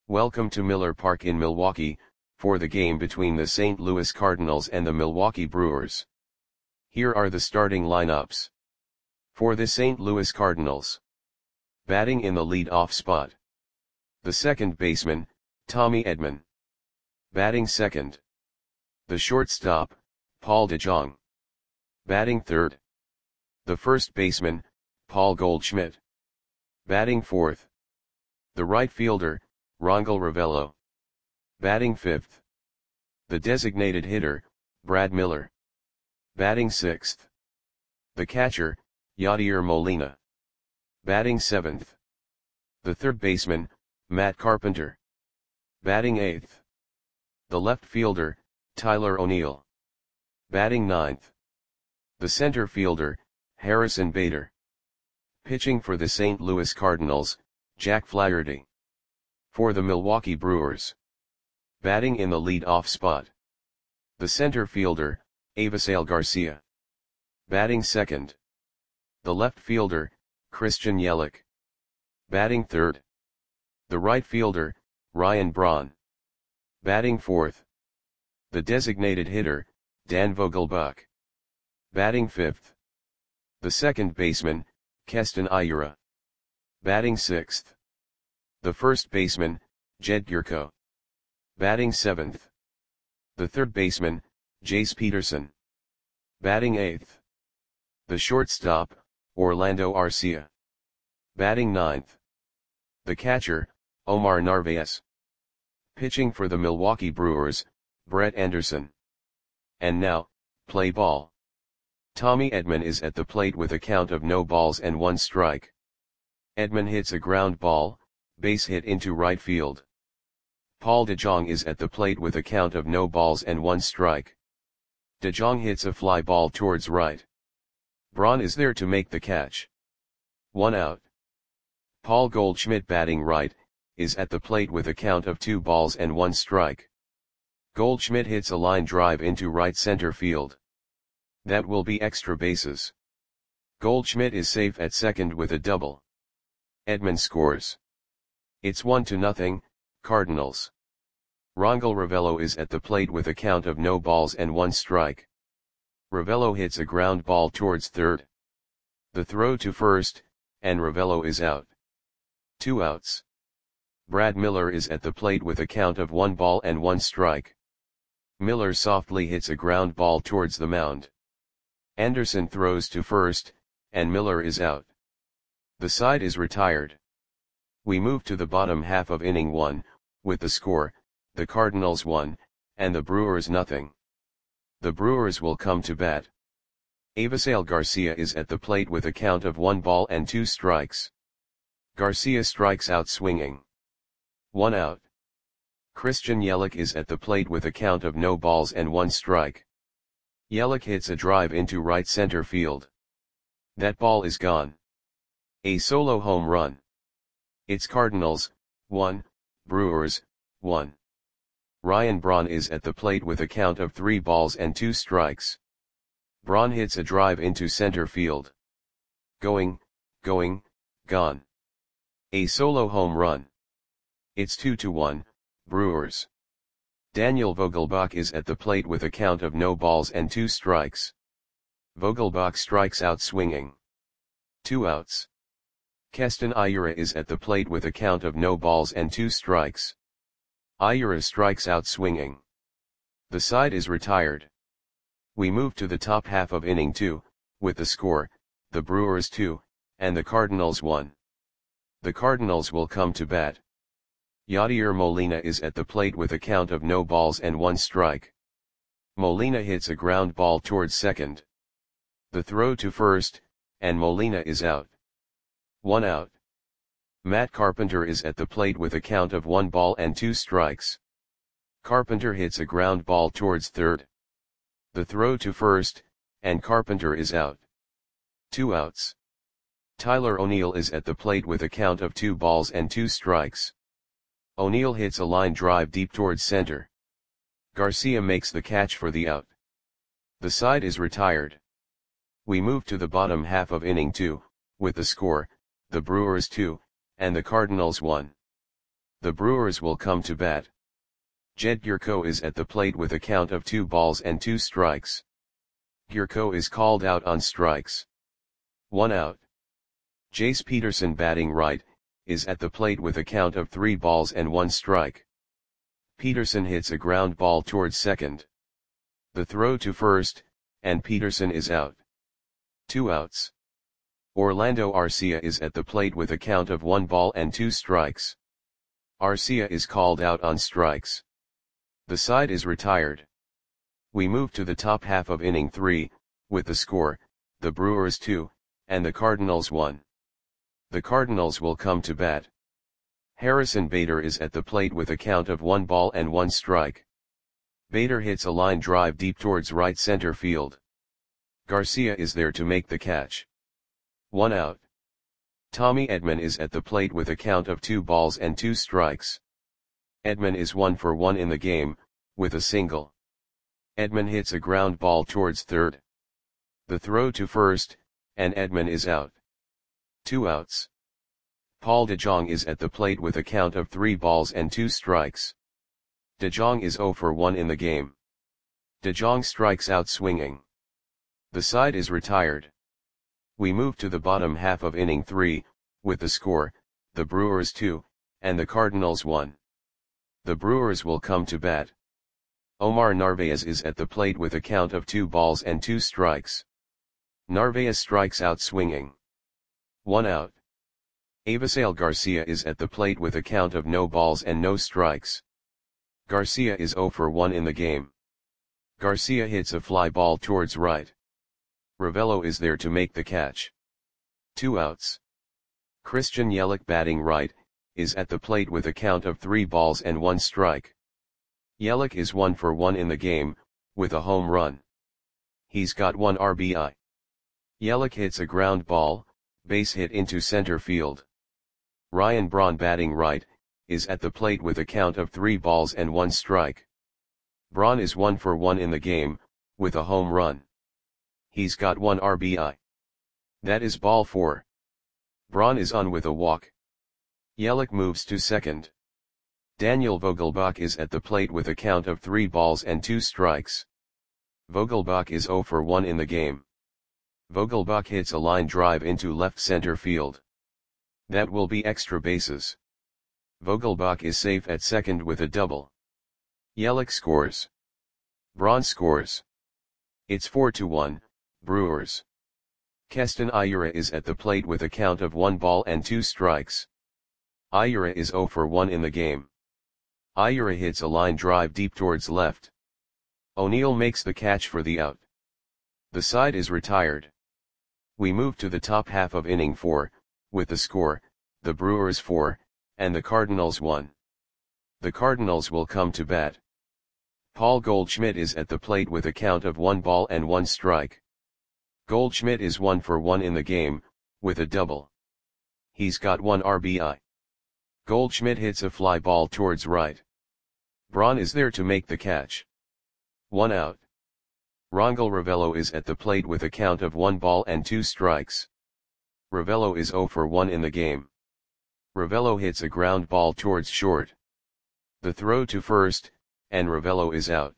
Welcome to Miller Park in Milwaukee, for the game between the St. Louis Cardinals and the Milwaukee Brewers. Here are the starting lineups. For the St. Louis Cardinals. Batting in the lead-off spot. The second baseman, Tommy Edman. Batting second. The shortstop, Paul DeJong. Batting third. The first baseman, Paul Goldschmidt. Batting fourth. The right fielder, Rangel Ravelo. Batting fifth. The designated hitter, Brad Miller. Batting sixth. The catcher, Yadier Molina. Batting seventh. The third baseman, Matt Carpenter. Batting eighth. The left fielder, Tyler O'Neill. Batting ninth. The center fielder, Harrison Bader. Pitching for the St. Louis Cardinals, Jack Flaherty. For the Milwaukee Brewers. Batting in the lead-off spot. The center fielder, Avisail Garcia. Batting second. The left fielder, Christian Yelich. Batting third. The right fielder, Ryan Braun. Batting fourth. The designated hitter, Dan Vogelbach. Batting fifth. The second baseman, Keston Hiura. Batting sixth. The first baseman, Jed Gyorko. Batting seventh. The third baseman, Jace Peterson. Batting eighth. The shortstop, Orlando Arcia. Batting ninth. The catcher, Omar Narvaez. Pitching for the Milwaukee Brewers, Brett Anderson. And now, play ball. Tommy Edman is at the plate with a count of no balls and one strike. Edman hits a ground ball, base hit into right field. Paul DeJong is at the plate with a count of no balls and one strike. DeJong hits a fly ball towards right. Braun is there to make the catch. 1 out. Paul Goldschmidt, batting right, is at the plate with a count of 2 balls and 1 strike. Goldschmidt hits a line drive into right center field. That will be extra bases. Goldschmidt is safe at second with a double. Edman scores. It's 1-0, Cardinals. Rangel Ravelo is at the plate with a count of no balls and 1 strike. Ravelo hits a ground ball towards third. The throw to first, and Ravelo is out. 2 outs. Brad Miller is at the plate with a count of 1 ball and 1 strike. Miller softly hits a ground ball towards the mound. Anderson throws to first, and Miller is out. The side is retired. We move to the bottom half of inning 1, with the score, the Cardinals 1, and the Brewers 0. The Brewers will come to bat. Avisail Garcia is at the plate with a count of 1 ball and 2 strikes. Garcia strikes out swinging. 1 out. Christian Yelich is at the plate with a count of no balls and 1 strike. Yelich hits a drive into right center field. That ball is gone. A solo home run. It's Cardinals 1, Brewers 1. Ryan Braun is at the plate with a count of 3 balls and 2 strikes. Braun hits a drive into center field. Going, gone. A solo home run. It's 2-1, Brewers. Daniel Vogelbach is at the plate with a count of no balls and 2 strikes. Vogelbach strikes out swinging. 2 outs. Keston Hiura is at the plate with a count of no balls and 2 strikes. Hiura strikes out swinging. The side is retired. We move to the top half of inning 2, with the score, the Brewers 2, and the Cardinals 1. The Cardinals will come to bat. Yadier Molina is at the plate with a count of no balls and 1 strike. Molina hits a ground ball towards second. The throw to first, and Molina is out. 1 out. Matt Carpenter is at the plate with a count of 1 ball and 2 strikes. Carpenter hits a ground ball towards third. The throw to first, and Carpenter is out. 2 outs. Tyler O'Neill is at the plate with a count of 2 balls and 2 strikes. O'Neill hits a line drive deep towards center. Garcia makes the catch for the out. The side is retired. We move to the bottom half of inning 2, with the score, the Brewers 2, and the Cardinals 1. The Brewers will come to bat. Jed Gyorko is at the plate with a count of 2 balls and 2 strikes. Gyorko is called out on strikes. 1 out. Jace Peterson, batting right, is at the plate with a count of 3 balls and 1 strike. Peterson hits a ground ball towards second. The throw to first, and Peterson is out. 2 outs. Orlando Arcia is at the plate with a count of 1 ball and 2 strikes. Arcia is called out on strikes. The side is retired. We move to the top half of inning 3, with the score, the Brewers 2, and the Cardinals 1. The Cardinals will come to bat. Harrison Bader is at the plate with a count of 1 ball and 1 strike. Bader hits a line drive deep towards right center field. Garcia is there to make the catch. 1 out. Tommy Edman is at the plate with a count of 2 balls and 2 strikes. Edman is 1 for 1 in the game, with a single. Edman hits a ground ball towards third. The throw to first, and Edman is out. 2 outs. Paul DeJong is at the plate with a count of 3 balls and 2 strikes. DeJong is 0 for 1 in the game. DeJong strikes out swinging. The side is retired. We move to the bottom half of inning 3, with the score, the Brewers 2, and the Cardinals 1. The Brewers will come to bat. Omar Narvaez is at the plate with a count of 2 balls and 2 strikes. Narvaez strikes out swinging. 1 out. Avisail Garcia is at the plate with a count of no balls and no strikes. Garcia is 0 for 1 in the game. Garcia hits a fly ball towards right. Ravello is there to make the catch. 2 outs. Christian Yelich, batting right, is at the plate with a count of 3 balls and 1 strike. Yelich is 1 for 1 in the game, with a home run. He's got 1 RBI. Yelich hits a ground ball, base hit into center field. Ryan Braun, batting right, is at the plate with a count of 3 balls and 1 strike. Braun is 1 for 1 in the game, with a home run. He's got 1 RBI. That is ball 4. Braun is on with a walk. Yelich moves to second. Daniel Vogelbach is at the plate with a count of 3 balls and 2 strikes. Vogelbach is 0 for 1 in the game. Vogelbach hits a line drive into left center field. That will be extra bases. Vogelbach is safe at second with a double. Yelich scores. Braun scores. It's 4-1, Brewers. Keston Hiura is at the plate with a count of 1 ball and 2 strikes. Hiura is 0 for 1 in the game. Hiura hits a line drive deep towards left. O'Neill makes the catch for the out. The side is retired. We move to the top half of inning 4, with the score, the Brewers 4, and the Cardinals 1. The Cardinals will come to bat. Paul Goldschmidt is at the plate with a count of 1 ball and 1 strike. Goldschmidt is 1 for 1 in the game, with a double. He's got 1 RBI. Goldschmidt hits a fly ball towards right. Braun is there to make the catch. 1 out. Rangel Ravello is at the plate with a count of 1 ball and 2 strikes. Ravello is 0 for 1 in the game. Ravello hits a ground ball towards short. The throw to first, and Ravello is out.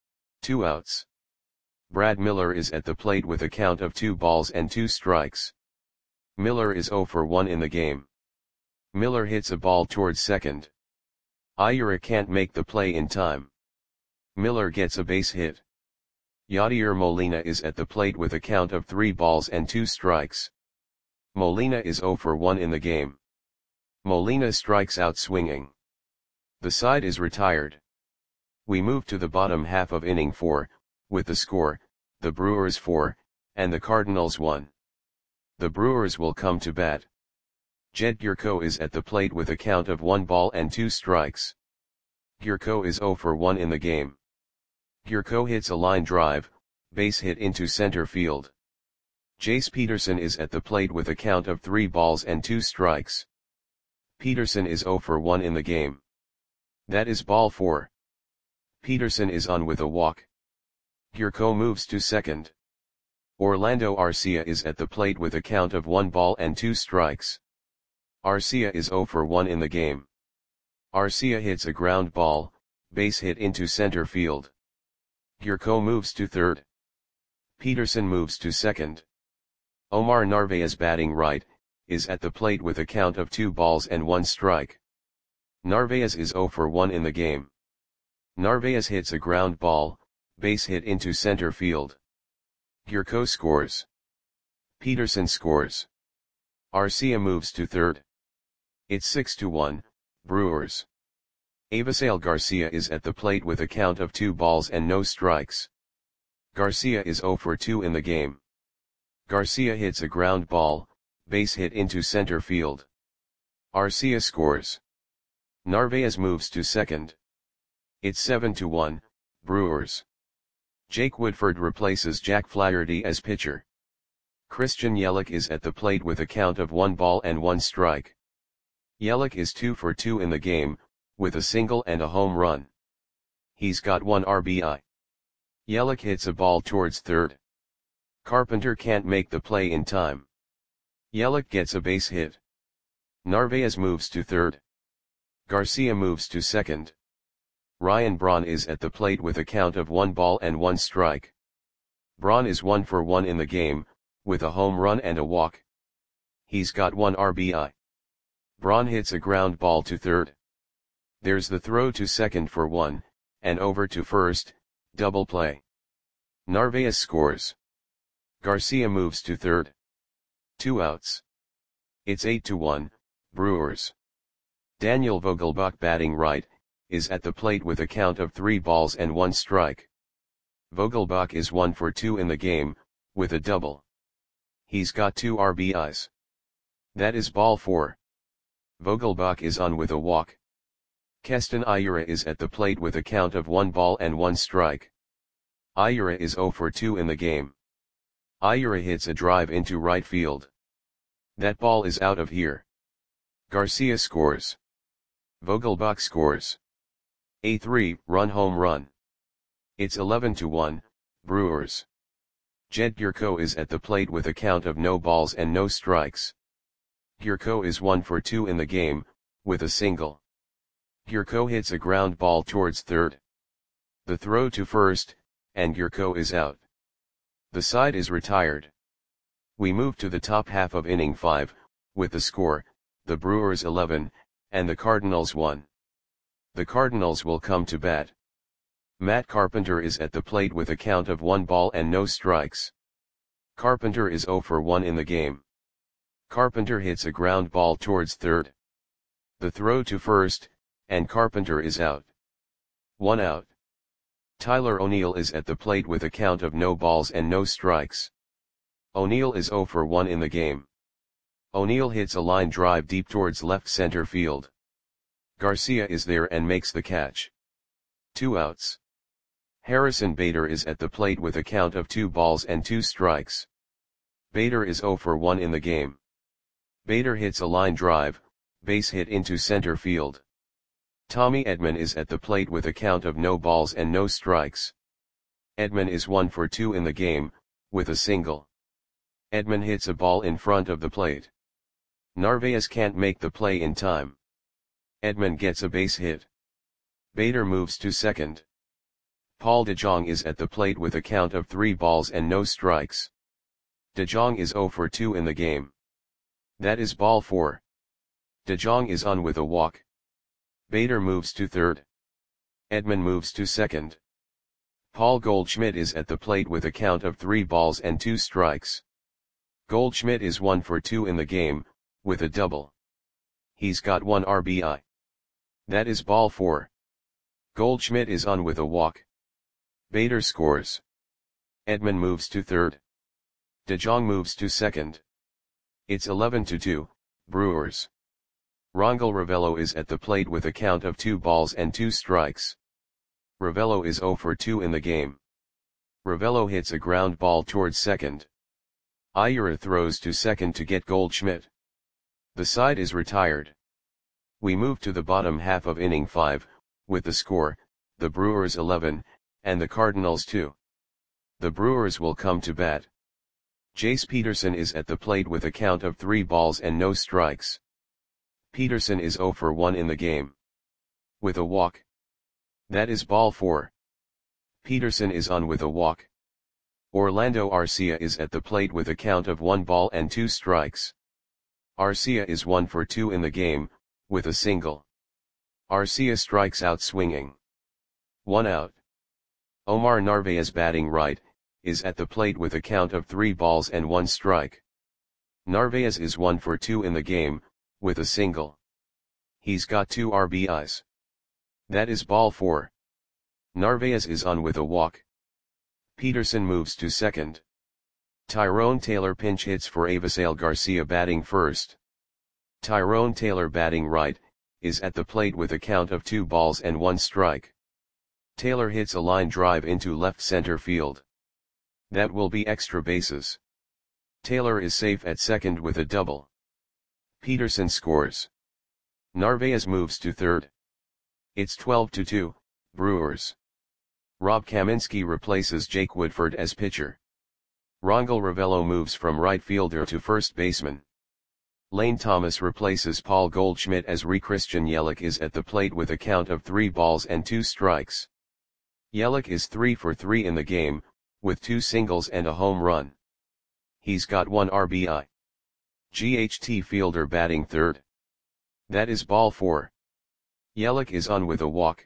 2 outs. Brad Miller is at the plate with a count of 2 balls and 2 strikes. Miller is 0 for 1 in the game. Miller hits a ball towards second. Hiura can't make the play in time. Miller gets a base hit. Yadier Molina is at the plate with a count of 3 balls and 2 strikes. Molina is 0 for 1 in the game. Molina strikes out swinging. The side is retired. We move to the bottom half of inning 4, with the score, the Brewers 4, and the Cardinals 1. The Brewers will come to bat. Jed Gyorko is at the plate with a count of 1 ball and 2 strikes. Gyorko is 0 for 1 in the game. Gyorko hits a line drive, base hit into center field. Jace Peterson is at the plate with a count of 3 balls and 2 strikes. Peterson is 0 for 1 in the game. That is ball 4. Peterson is on with a walk. Gyorko moves to second. Orlando Arcia is at the plate with a count of 1 ball and 2 strikes. Arcia is 0 for 1 in the game. Arcia hits a ground ball, base hit into center field. Gurko moves to third. Peterson moves to second. Omar Narvaez, batting right, is at the plate with a count of 2 balls and 1 strike. Narvaez is 0 for 1 in the game. Narvaez hits a ground ball, base hit into center field. Gurko scores. Peterson scores. Arcia moves to third. It's 6-1, Brewers. Avisail Garcia is at the plate with a count of 2 balls and no strikes. Garcia is 0 for 2 in the game. Garcia hits a ground ball, base hit into center field. Arcia scores. Narvaez moves to second. It's 7-1, Brewers. Jake Woodford replaces Jack Flaherty as pitcher. Christian Yelich is at the plate with a count of 1 ball and 1 strike. Yelich is 2 for 2 in the game, with a single and a home run. He's got 1 RBI. Yelich hits a ball towards third. Carpenter can't make the play in time. Yelich gets a base hit. Narvaez moves to third. Garcia moves to second. Ryan Braun is at the plate with a count of 1 ball and 1 strike. Braun is 1 for 1 in the game, with a home run and a walk. He's got 1 RBI. Braun hits a ground ball to third. There's the throw to second for 1, and over to first, double play. Narvaez scores. Garcia moves to third. 2 outs. It's 8-1, Brewers. Daniel Vogelbach, batting right, is at the plate with a count of 3 balls and 1 strike. Vogelbach is 1 for 2 in the game, with a double. He's got 2 RBIs. That is ball 4. Vogelbach is on with a walk. Keston Hiura is at the plate with a count of 1 ball and 1 strike. Hiura is 0 for 2 in the game. Hiura hits a drive into right field. That ball is out of here. Garcia scores. Vogelbach scores. A 3-run home run. It's 11-1, Brewers. Jed Gurko is at the plate with a count of no balls and no strikes. Gurko is 1 for 2 in the game, with a single. Gurko hits a ground ball towards third. The throw to first, and Gurko is out. The side is retired. We move to the top half of inning 5, with the score, the Brewers 11, and the Cardinals 1. The Cardinals will come to bat. Matt Carpenter is at the plate with a count of 1 ball and no strikes. Carpenter is 0 for 1 in the game. Carpenter hits a ground ball towards third. The throw to first, and Carpenter is out. 1 out. Tyler O'Neill is at the plate with a count of no balls and no strikes. O'Neill is 0 for 1 in the game. O'Neill hits a line drive deep towards left center field. Garcia is there and makes the catch. 2 outs. Harrison Bader is at the plate with a count of 2 balls and 2 strikes. Bader is 0 for 1 in the game. Bader hits a line drive, base hit into center field. Tommy Edman is at the plate with a count of no balls and no strikes. Edman is 1 for 2 in the game, with a single. Edman hits a ball in front of the plate. Narvaez can't make the play in time. Edman gets a base hit. Bader moves to second. Paul DeJong is at the plate with a count of 3 balls and no strikes. DeJong is 0 for 2 in the game. That is ball 4. DeJong is on with a walk. Bader moves to third. Edman moves to second. Paul Goldschmidt is at the plate with a count of 3 balls and 2 strikes. Goldschmidt is 1 for 2 in the game, with a double. He's got 1 RBI. That is ball 4. Goldschmidt is on with a walk. Bader scores. Edman moves to third. DeJong moves to second. It's 11-2, Brewers. Rangel Ravelo is at the plate with a count of 2 balls and 2 strikes. Ravelo is 0 for 2 in the game. Ravelo hits a ground ball towards second. Hiura throws to second to get Goldschmidt. The side is retired. We move to the bottom half of inning 5, with the score, the Brewers 11, and the Cardinals 2. The Brewers will come to bat. Jace Peterson is at the plate with a count of 3 balls and no strikes. Peterson is 0 for 1 in the game. with a walk. That is ball 4. Peterson is on with a walk. Orlando Arcia is at the plate with a count of 1 ball and 2 strikes. Arcia is 1 for 2 in the game, with a single. Arcia strikes out swinging. 1 out. Omar Narvaez batting right, is at the plate with a count of 3 balls and 1 strike. Narvaez is 1 for 2 in the game, with a single. He's got 2 RBIs. That is ball 4. Narvaez is on with a walk. Peterson moves to second. Tyrone Taylor pinch hits for Avisail Garcia batting first. Tyrone Taylor batting right, is at the plate with a count of 2 balls and 1 strike. Taylor hits a line drive into left center field. That will be extra bases. Taylor is safe at second with a double. Peterson scores. Narvaez moves to third. It's 12-2, Brewers. Rob Kaminsky replaces Jake Woodford as pitcher. Rangel Ravelo moves from right fielder to first baseman. Lane Thomas replaces Paul Goldschmidt as Christian Yelich is at the plate with a count of 3 balls and 2 strikes. Yelich is 3 for 3 in the game, with 2 singles and a home run. He's got 1 RBI. GHT fielder batting third. That is ball 4. Yelich is on with a walk.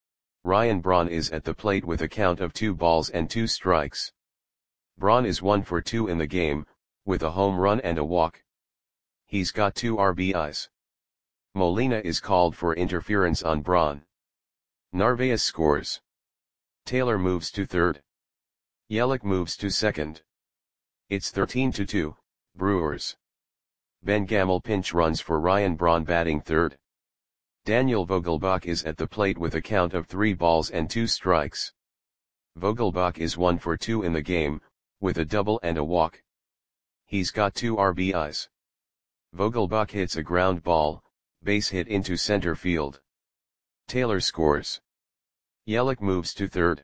Ryan Braun is at the plate with a count of 2 balls and 2 strikes. Braun is 1 for 2 in the game, with a home run and a walk. He's got 2 RBIs. Molina is called for interference on Braun. Narvaez scores. Taylor moves to third. Yelich moves to second. It's 13-2, Brewers. Ben Gamel pinch runs for Ryan Braun batting third. Daniel Vogelbach is at the plate with a count of 3 balls and 2 strikes. Vogelbach is 1 for 2 in the game, with a double and a walk. He's got 2 RBIs. Vogelbach hits a ground ball, base hit into center field. Taylor scores. Yelich moves to third.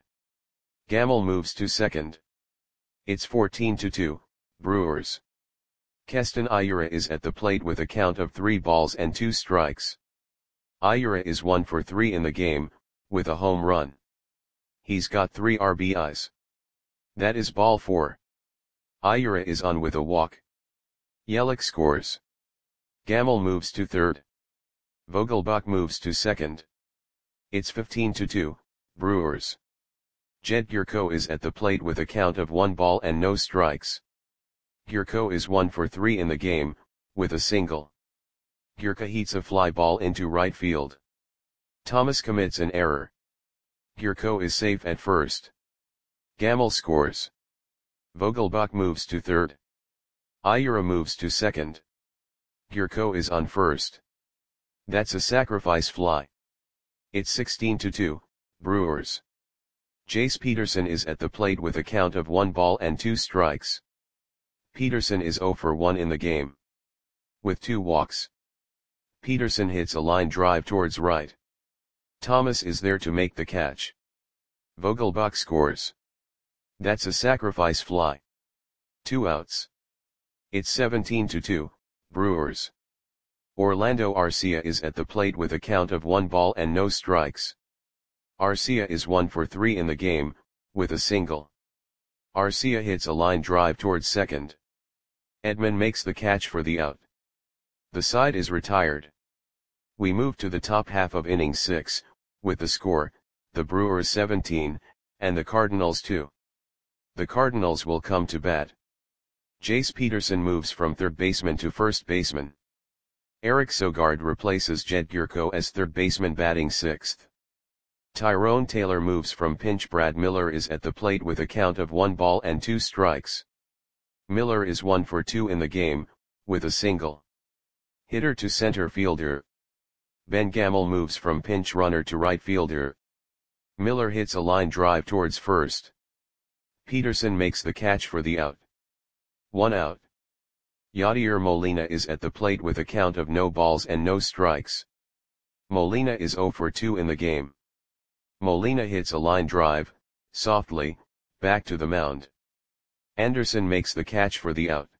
Gamel moves to second. It's 14-2, Brewers. Keston Hiura is at the plate with a count of 3 balls and 2 strikes. Hiura is 1 for 3 in the game, with a home run. He's got 3 RBIs. That is ball 4. Hiura is on with a walk. Yelich scores. Gamel moves to third. Vogelbach moves to second. It's 15-2, Brewers. Jed Gyorko is at the plate with a count of 1 ball and no strikes. Gyorko is 1 for 3 in the game, with a single. Gyorko heats a fly ball into right field. Thomas commits an error. Gyorko is safe at first. Gamel scores. Vogelbach moves to third. Hiura moves to second. Gyorko is on first. That's a sacrifice fly. It's 16-2, Brewers. Jace Peterson is at the plate with a count of 1 ball and 2 strikes. Peterson is 0 for 1 in the game. With 2 walks. Peterson hits a line drive towards right. Thomas is there to make the catch. Vogelbach scores. That's a sacrifice fly. 2 outs. It's 17-2, Brewers. Orlando Arcia is at the plate with a count of 1 ball and no strikes. Arcia is 1 for 3 in the game, with a single. Arcia hits a line drive towards second. Edman makes the catch for the out. The side is retired. We move to the top half of inning 6, with the score, the Brewers 17, and the Cardinals 2. The Cardinals will come to bat. Jace Peterson moves from third baseman to first baseman. Eric Sogard replaces Jed Gyorko as third baseman batting sixth. Tyrone Taylor moves from pinch. Brad Miller is at the plate with a count of 1 ball and 2 strikes. Miller is 1 for 2 in the game, with a single. Hitter to center fielder. Ben Gamel moves from pinch runner to right fielder. Miller hits a line drive towards first. Peterson makes the catch for the out. 1 out. Yadier Molina is at the plate with a count of no balls and no strikes. Molina is 0 for 2 in the game. Molina hits a line drive, softly, back to the mound. Anderson makes the catch for the out.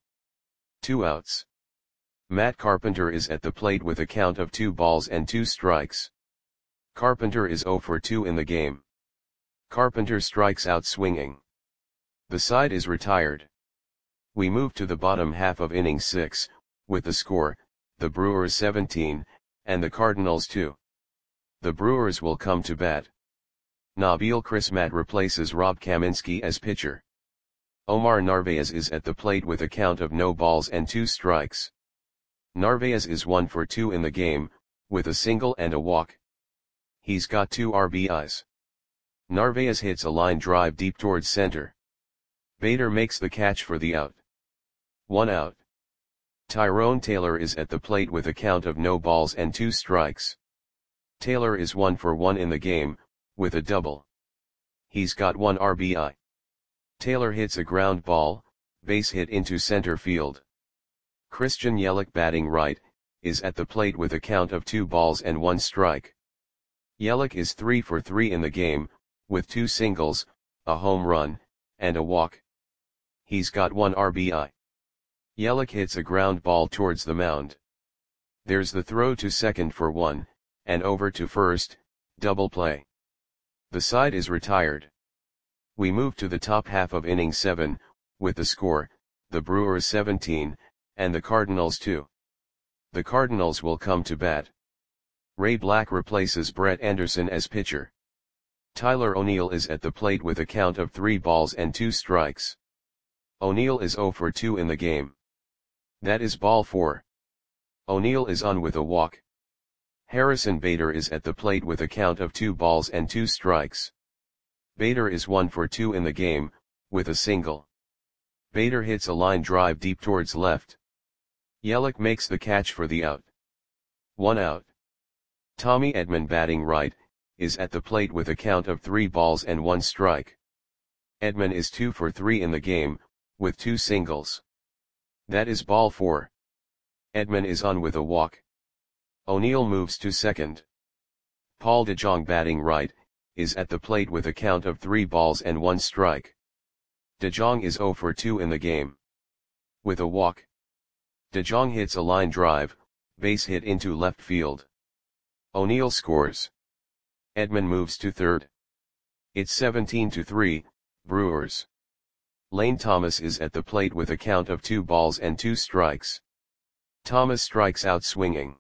2 outs. Matt Carpenter is at the plate with a count of 2 balls and 2 strikes. Carpenter is 0 for 2 in the game. Carpenter strikes out swinging. The side is retired. We move to the bottom half of inning 6, with the score, the Brewers 17, and the Cardinals 2. The Brewers will come to bat. Nabil Crismatt replaces Rob Kaminsky as pitcher. Omar Narvaez is at the plate with a count of no balls and 2 strikes. Narvaez is 1 for 2 in the game, with a single and a walk. He's got 2 RBIs. Narvaez hits a line drive deep towards center. Bader makes the catch for the out. 1 out. Tyrone Taylor is at the plate with a count of no balls and 2 strikes. Taylor is 1 for 1 in the game, with a double. He's got 1 RBI. Taylor hits a ground ball, base hit into center field. Christian Yelich, batting right, is at the plate with a count of 2 balls and 1 strike. Yelich is 3 for 3 in the game, with 2 singles, a home run, and a walk. He's got 1 RBI. Yelich hits a ground ball towards the mound. There's the throw to second for 1, and over to first, double play. The side is retired. We move to the top half of inning 7, with the score, the Brewers 17, and the Cardinals 2. The Cardinals will come to bat. Ray Black replaces Brett Anderson as pitcher. Tyler O'Neill is at the plate with a count of 3 balls and 2 strikes. O'Neill is 0 for 2 in the game. That is ball 4. O'Neill is on with a walk. Harrison Bader is at the plate with a count of 2 balls and 2 strikes. Bader is 1 for 2 in the game, with a single. Bader hits a line drive deep towards left. Yelich makes the catch for the out. 1 out. Tommy Edman, batting right, is at the plate with a count of 3 balls and 1 strike. Edman is 2 for 3 in the game, with 2 singles. That is ball 4. Edman is on with a walk. O'Neill moves to second. Paul DeJong, batting right, is at the plate with a count of 3 balls and 1 strike. DeJong is 0 for 2 in the game. With a walk. DeJong hits a line drive, base hit into left field. O'Neill scores. Edman moves to third. It's 17-3, Brewers. Lane Thomas is at the plate with a count of 2 balls and 2 strikes. Thomas strikes out swinging.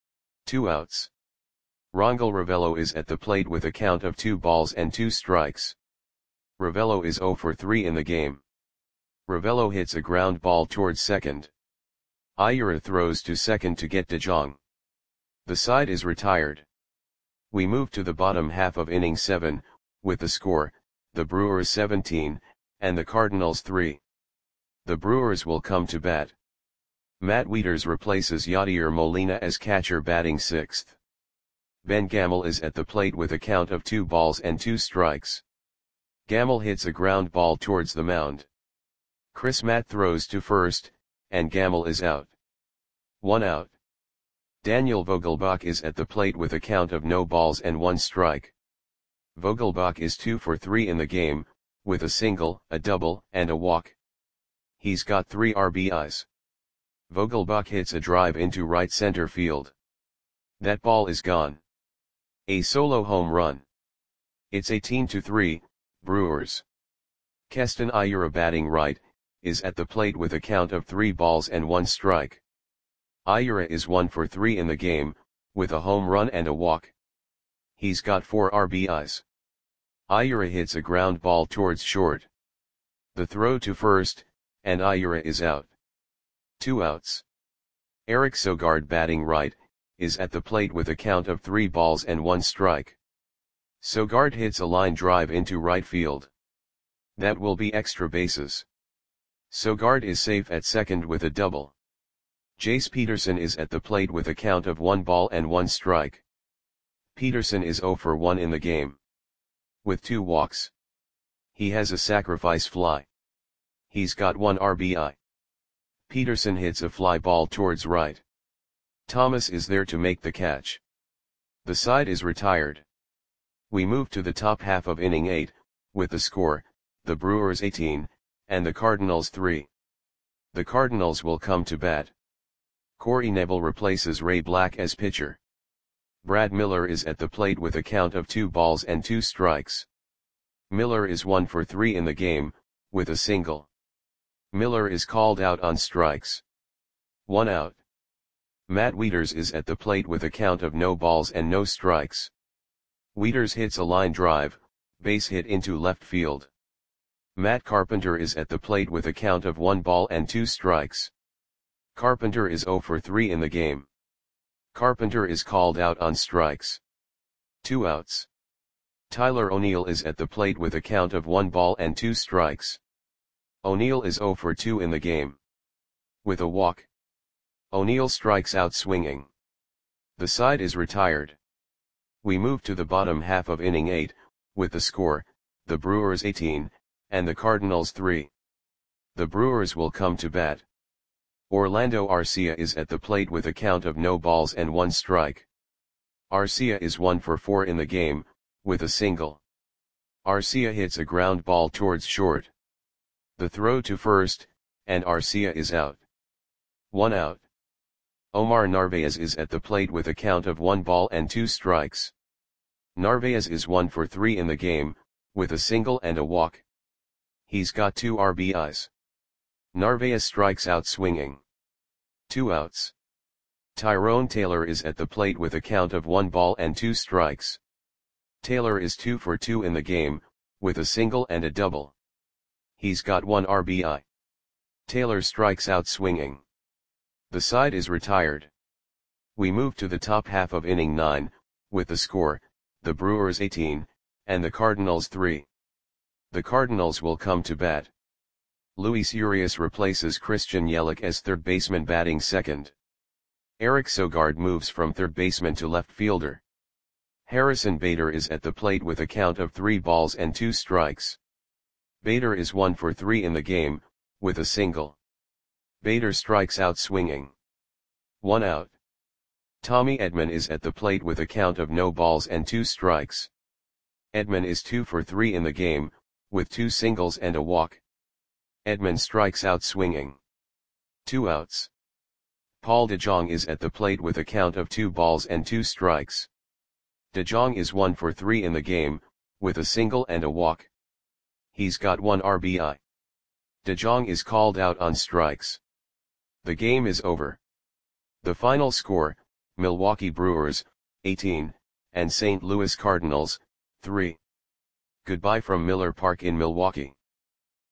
2 outs. Rangel Ravelo is at the plate with a count of 2 balls and 2 strikes. Ravelo is 0 for 3 in the game. Ravelo hits a ground ball towards second. Ayura throws to second to get DeJong. The side is retired. We move to the bottom half of inning 7, with the score, the Brewers 17, and the Cardinals 3. The Brewers will come to bat. Matt Wieters replaces Yadier Molina as catcher, batting 6th. Ben Gamel is at the plate with a count of 2 balls and 2 strikes. Gamel hits a ground ball towards the mound. Crismatt throws to first, and Gamel is out. 1 out. Daniel Vogelbach is at the plate with a count of no balls and 1 strike. Vogelbach is 2 for 3 in the game, with a single, a double, and a walk. He's got 3 RBIs. Vogelbach hits a drive into right center field. That ball is gone. A solo home run. It's 18-3, Brewers. Keston Ayura, batting right, is at the plate with a count of 3 balls and 1 strike. Ayura is 1 for 3 in the game, with a home run and a walk. He's got 4 RBIs. Ayura hits a ground ball towards short. The throw to first, and Ayura is out. 2 outs. Eric Sogard, batting right, is at the plate with a count of 3 balls and 1 strike. Sogard hits a line drive into right field. That will be extra bases. Sogard is safe at second with a double. Jace Peterson is at the plate with a count of 1 ball and 1 strike. Peterson is 0 for 1 in the game. With 2 walks. He has a sacrifice fly. He's got 1 RBI. Peterson hits a fly ball towards right. Thomas is there to make the catch. The side is retired. We move to the top half of inning 8, with the score, the Brewers 18, and the Cardinals 3. The Cardinals will come to bat. Corey Knebel replaces Ray Black as pitcher. Brad Miller is at the plate with a count of 2 balls and 2 strikes. Miller is 1 for 3 in the game, with a single. Miller is called out on strikes. 1 out. Matt Wieters is at the plate with a count of no balls and no strikes. Wieters hits a line drive, base hit into left field. Matt Carpenter is at the plate with a count of 1 ball and 2 strikes. Carpenter is 0 for 3 in the game. Carpenter is called out on strikes. 2 outs. Tyler O'Neill is at the plate with a count of 1 ball and 2 strikes. O'Neill is 0 for 2 in the game. With a walk. O'Neill strikes out swinging. The side is retired. We move to the bottom half of inning 8, with the score, the Brewers 18, and the Cardinals 3. The Brewers will come to bat. Orlando Arcia is at the plate with a count of no balls and 1 strike. Arcia is 1 for 4 in the game, with a single. Arcia hits a ground ball towards short. The throw to first, and Arcia is out. 1 out. Omar Narvaez is at the plate with a count of 1 ball and 2 strikes. Narvaez is 1 for 3 in the game, with a single and a walk. He's got 2 RBIs. Narvaez strikes out swinging. 2 outs. Tyrone Taylor is at the plate with a count of 1 ball and 2 strikes. Taylor is 2 for 2 in the game, with a single and a double. He's got 1 RBI. Taylor strikes out swinging. The side is retired. We move to the top half of inning 9, with the score, the Brewers 18, and the Cardinals 3. The Cardinals will come to bat. Luis Urias replaces Christian Yelich as third baseman batting second. Eric Sogard moves from third baseman to left fielder. Harrison Bader is at the plate with a count of 3 balls and 2 strikes. Bader is 1 for 3 in the game, with a single. Bader strikes out swinging. 1 out. Tommy Edman is at the plate with a count of no balls and 2 strikes. Edman is 2 for 3 in the game, with 2 singles and a walk. Edman strikes out swinging. 2 outs. Paul DeJong is at the plate with a count of 2 balls and 2 strikes. DeJong is 1 for 3 in the game, with a single and a walk. He's got 1 RBI. DeJong is called out on strikes. The game is over. The final score, Milwaukee Brewers, 18, and St. Louis Cardinals, 3. Goodbye from Miller Park in Milwaukee.